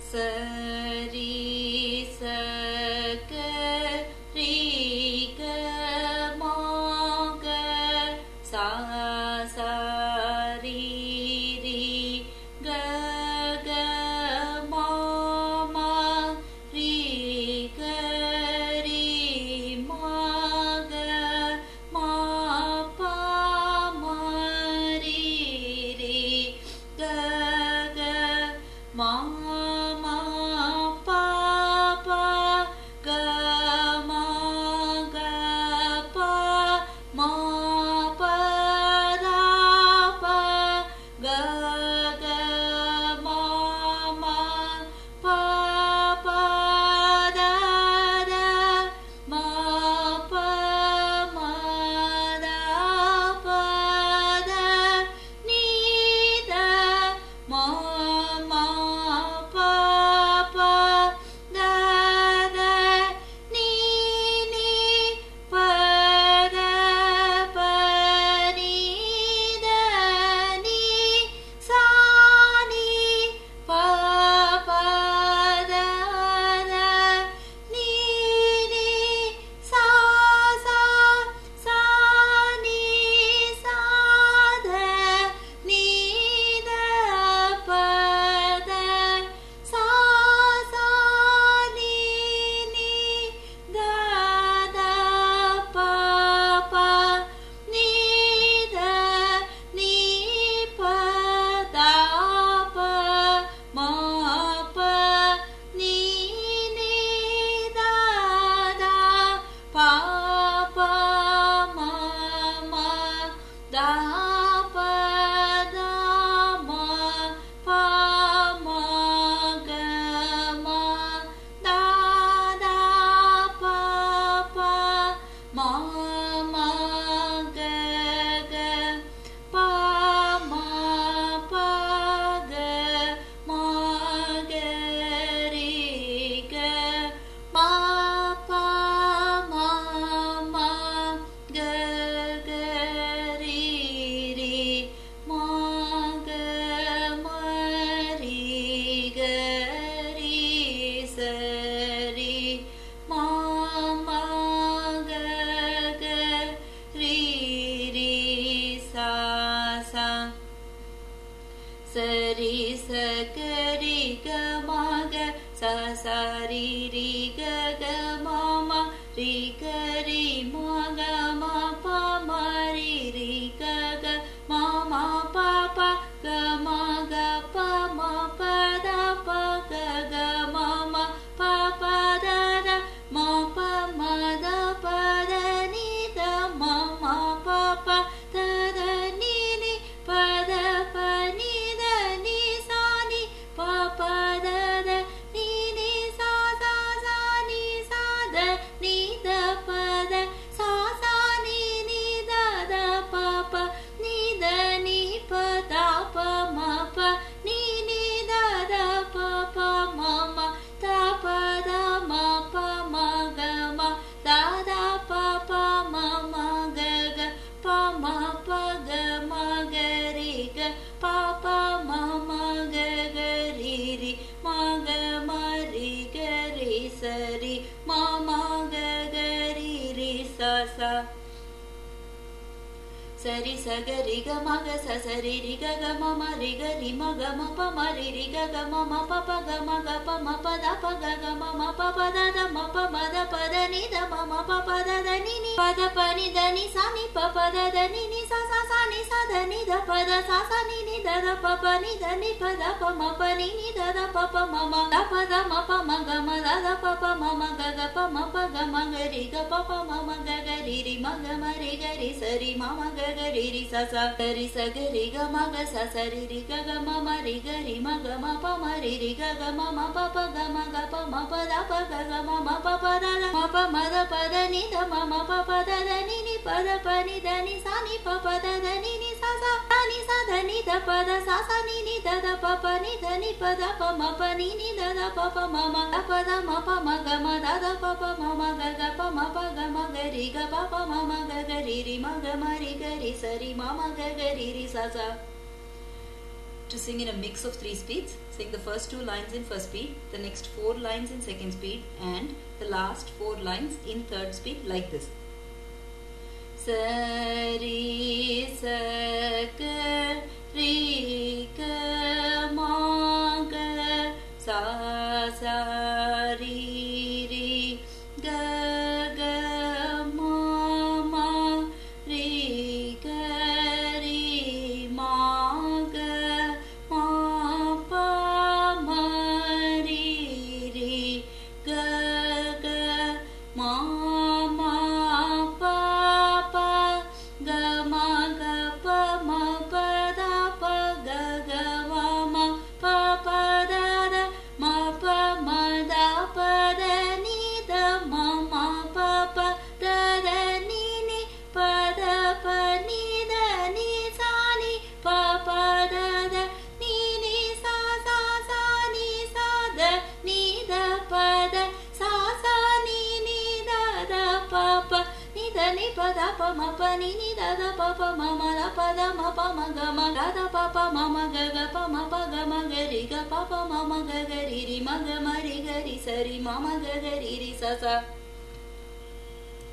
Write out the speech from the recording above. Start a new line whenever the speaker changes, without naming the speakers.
சரி சக ரி க மா க சா சா ரி ரி க க மா மா ரி க ரி மா க மா பா மா ரி ரி க க மா மா பா பா க மா க பா மா ப தா ப க க மா மா பா பா தா தா மா ப மா தா ப தா நீ த மா மா பா பா தா தா நீ நீ ப த ப நீ த நீ சா நீ ப ப த த நீ நீ சா சா சா நீ சா த நீ த ப த சா சா நீ நீ த த ப ப நீ த நீ ப த ப மா ப நீ நீ த த ப ப மா மா த ப த மா ப மா க மா த த ப ப மா மா க க ப மா ப க மா க ரி க மா ப மா மா க க ரி ரி மா க ம ரி க ரி ச ரி மா மா க க ரி ரி சா சா சரி சக ரி க மா க சா சா ரி ரி க க மா மா ரி க ரி மா க மா பா மா ரி ரி க க மா மா பா பா க மா க பா மா ப த ப க க மா மா பா பா த த மா ப மா த ப த நீ த மா மா பா பா த த நீ நீ ப த ப நீ த நீ சா நீ ப ப த த நீ நீ சா சா சா நீ சா த நீ த ப த சா சா நீ நீ த த ப ப நீ த நீ ப த ப ம ப நீ நீ த த ப ப ம ம த ப த ம ப ம க ம த த ப ப ம ம க க ப ம ப க ம க ரி க ப ப ம ம க க ரி ரி ம க ம ரி க ரி ச ரி ம ம க க ரி ரி ச ச சரி சக ரி க ம க ச ச ரி ரி க க ம ம ரி க ரி ம க ம ப ம ரி ரி க க ம ம ப ப க ம க ப ம ப த ப க க ம ம ப ப த த ம ப ம த ப த நீ த ம ம ப ப த த நீ நீ ப த ப நீ த நீ சா நீ ப ப த த நீ நீ சா சா சா நீ சா த நீ த ப த சா சா நீ நீ த த ப ப நீ த நீ ப த ப ம ப நீ நீ த த ப ப ம ம த ப த ம ப ம க ம த த ப ப ம ம க க ப ம ப க ம க ரி க ப ப ம ம க க ரி ரி ம க ம ரி க ரி ச ரி ம ம க க ரி ரி ச ச ரி ச க ரி க ம க ச ச ரி ரி க க ம ம ரி க ரி ம க ம ப ம ரி ரி க க ம ம ப ப க ம க ப ம ப த ப க க ம ம ப ப த த ம ப ம த ப த நீ த ம ம ப ப த த நீ நீ ப த ப நீ த நீ சா நீ ப ப த த நீ நீ சா சா த நீ சா த நீ த ப த சா சா நீ நீ த த ப ப நீ த நீ ப த ப ம ப நீ நீ த த ப ப ம ம த ப த ம ப ம க ம த த ப ப ம ம க க ப ம ப க ம க ரி க ப ப ம ம க க ரி ரி ம க ம ரி க ரி ச ரி ம ம க க ரி ரி ச ச to sing in a mix of 3 speeds. Sing the first 2 lines in first speed, the next 4 lines in second speed, and the last 4 lines in third speed like this. Sari sakar ri ga ma ga sa sa ri ri ga ga ma ma ri ga ri ma ga ma pa ma ri ri ga ga ma ma pa pa ga ma ga pa ma pa da pa ga ga ma ma pa pa da da ma pa ma da pa da ni da ma ma pa pa da da ni ni pa da pa ni da ni sa ni pa pa da da ni ni sa sa sa ni sa da ni da pa da sa sa ni ni da da pa pa ni da ni pa da pa ma pa ni ni da da pa pa ma ma da pa da ma pa ma ga ma ga da pa pa ma ma ga ga pa ma pa ga ma ga ri ga pa pa ma ma ga ga ri ri ma ga ma ri ga ri sa ri ma ma ga ga ri ri sa sa.